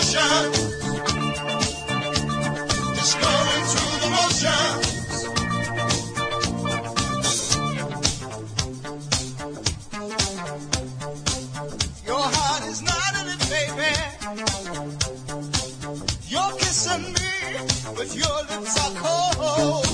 motions. Just going through the motions. Your heart is not in it, baby. You're kissing me, but your lips are cold.